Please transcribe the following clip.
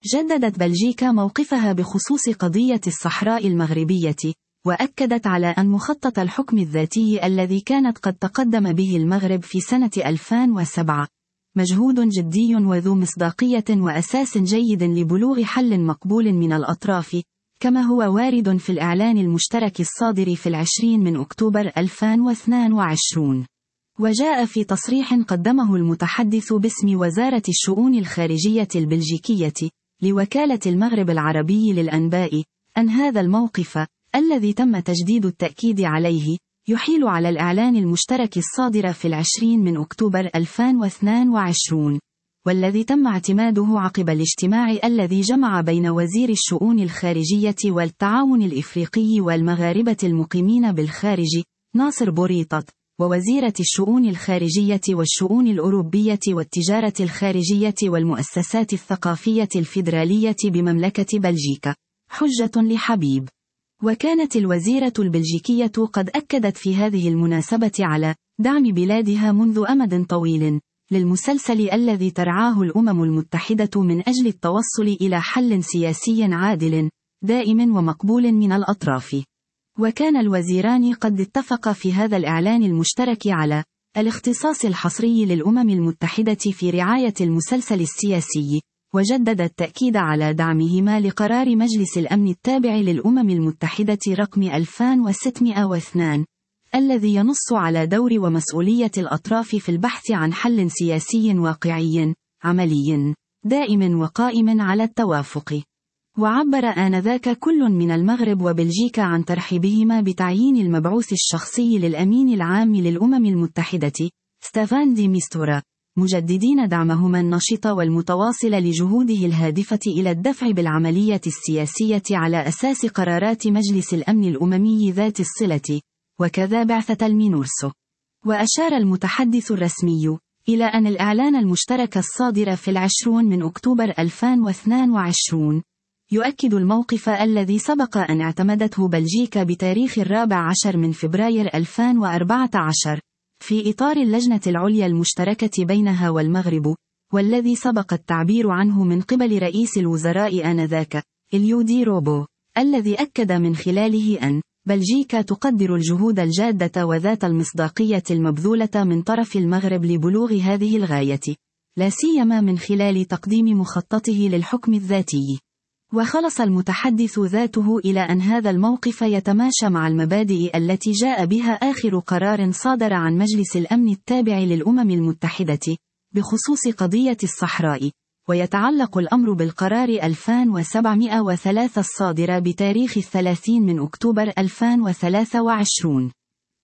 جددت بلجيكا موقفها بخصوص قضية الصحراء المغربية، وأكدت على أن مخطط الحكم الذاتي الذي كانت قد تقدم به المغرب في سنة 2007 مجهود جدي وذو مصداقية وأساس جيد لبلوغ حل مقبول من الأطراف، كما هو وارد في الإعلان المشترك الصادر في 20 أكتوبر 2022. وجاء في تصريح قدمه المتحدث باسم وزارة الشؤون الخارجية البلجيكية لوكالة المغرب العربي للأنباء أن هذا الموقف الذي تم تجديد التأكيد عليه يحيل على الإعلان المشترك الصادر في 20 أكتوبر 2022، والذي تم اعتماده عقب الاجتماع الذي جمع بين وزير الشؤون الخارجية والتعاون الإفريقي والمغاربة المقيمين بالخارج ناصر بوريطة، ووزيرة الشؤون الخارجية والشؤون الأوروبية والتجارة الخارجية والمؤسسات الثقافية الفيدرالية بمملكة بلجيكا حجة لحبيب. وكانت الوزيرة البلجيكية قد أكدت في هذه المناسبة على دعم بلادها منذ أمد طويل للمسلسل الذي ترعاه الأمم المتحدة من أجل التوصل إلى حل سياسي عادل دائم ومقبول من الأطراف. وكان الوزيران قد اتفقا في هذا الإعلان المشترك على الاختصاص الحصري للأمم المتحدة في رعاية المسلسل السياسي، وجدد التأكيد على دعمهما لقرار مجلس الأمن التابع للأمم المتحدة رقم 2602 الذي ينص على دور ومسؤولية الأطراف في البحث عن حل سياسي واقعي عملي دائم وقائم على التوافق. وعبر آنذاك كل من المغرب وبلجيكا عن ترحيبهما بتعيين المبعوث الشخصي للأمين العام للأمم المتحدة ستيفان دي ميستورا، مجددين دعمهما النشط والمتواصل لجهوده الهادفة إلى الدفع بالعملية السياسية على أساس قرارات مجلس الأمن الأممي ذات الصلة، وكذا بعثة المينورسو. وأشار المتحدث الرسمي إلى أن الإعلان المشترك الصادر في 20 أكتوبر 2022 يؤكد الموقف الذي سبق أن اعتمدته بلجيكا بتاريخ 14 فبراير 2014 في إطار اللجنة العليا المشتركة بينها والمغرب، والذي سبق التعبير عنه من قبل رئيس الوزراء آنذاك إليو دي روبو، الذي أكد من خلاله أن بلجيكا تقدر الجهود الجادة وذات المصداقية المبذولة من طرف المغرب لبلوغ هذه الغاية، لا سيما من خلال تقديم مخططه للحكم الذاتي. وخلص المتحدث ذاته إلى أن هذا الموقف يتماشى مع المبادئ التي جاء بها آخر قرار صادر عن مجلس الأمن التابع للأمم المتحدة بخصوص قضية الصحراء، ويتعلق الأمر بالقرار 2703 الصادر بتاريخ 30 أكتوبر 2023.